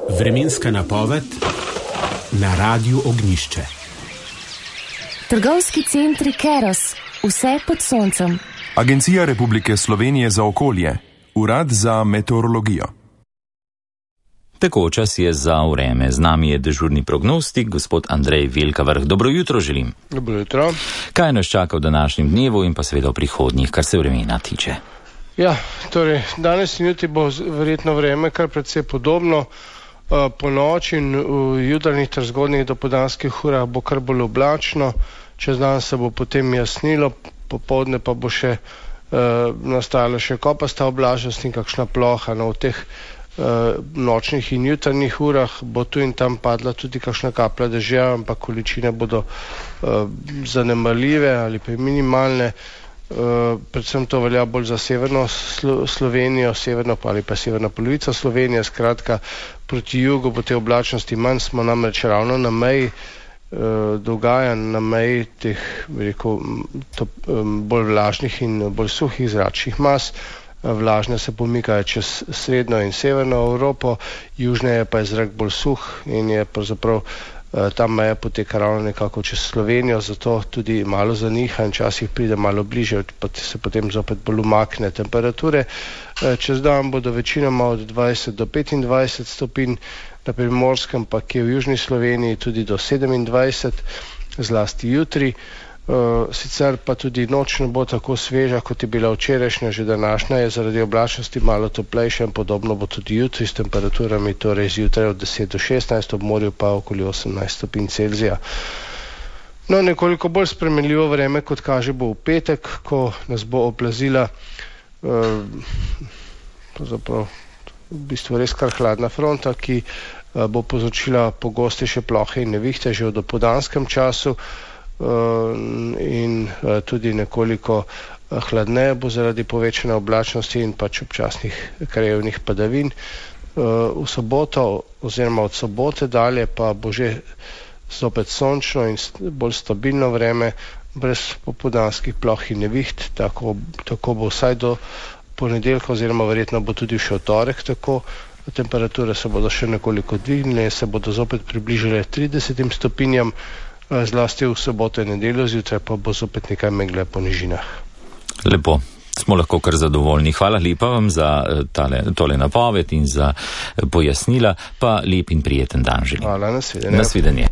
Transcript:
Vremenska napoved na Radiu Ognjišče. Trgovski centri Keros, vse pod soncem. Agencija Republike Slovenije za okolje, Urad za meteorologijo. Tako čas je za vreme. Z nami je dežurni prognostik, gospod Andrej Velkavrh. Dobro jutro želim. Dobro jutro. Kaj nas čaka v današnjem dnevu in pa seveda v prihodnjih, kar se vremena tiče? Ja, torej, danes in jutri bo verjetno vreme kar precej podobno. Po noči in v jutranjih ter zgodnjih dopoldanskih urah bo kar bolj oblačno, čez dan se bo potem jasnilo, popoldne pa bo še nastajala še kopasta oblačnost in kakšna ploha. No, v teh nočnih in jutranjih urah bo tu in tam padla tudi kakšna kaplja dežja, ampak količine bodo zanemarljive ali pa minimalne. Predvsem to velja bolj za severno Slovenijo, severno ali pa severna polovica Slovenije, skratka proti jugu bo te oblačnosti manj, smo namreč ravno na meji dogajanj, na meji teh, rekel, bolj vlažnih in bolj suhih zračnih mas. Vlažne se pomikajo čez srednjo in severno Evropo, južneje pa je zrak bolj suh in je pravzaprav ta meja poteka ravno nekako čez Slovenijo, zato tudi malo zaniha in časih pride malo bliže, pa se potem zopet bolj umakne. Temperature čez dan bodo večinoma od 20 do 25 stopinj, na Primorskem pa kje v južni Sloveniji tudi do 27, zlasti jutri. Sicer pa tudi noč ne bo tako sveža, kot je bila včerajšnja, že današnja je zaradi oblačnosti malo toplejša in podobno bo tudi jutri s temperaturami, torej zjutraj od 10 do 16, ob morju pa okoli 18 stopinj Celzija. No, nekoliko bolj spremenljivo vreme, kot kaže, bo v petek, ko nas bo oplazila pravzaprav v bistvu res kar hladna fronta, ki bo povzročila pogostejše plohe in nevihte že v dopoldanskem času. In tudi nekoliko hladneje bo zaradi povečane oblačnosti in pač občasnih krajevnih padavin. V soboto oziroma od sobote dalje pa bo že zopet sončno in bolj stabilno vreme, brez popoldanskih ploh in neviht, tako bo vsaj do ponedeljka oziroma verjetno bo tudi še v torek tako. Temperature se bodo še nekoliko dvignile in se bodo zopet približale 30 stopinjam, zlasti v soboto in nedeljo, zjutraj pa bo zopet nekaj megle po nižinah. Lepo, smo lahko kar zadovoljni. Hvala lepa vam za tole napoved in za pojasnila, pa lep in prijeten dan želim. Hvala, nasvidenje. Nasvidenje.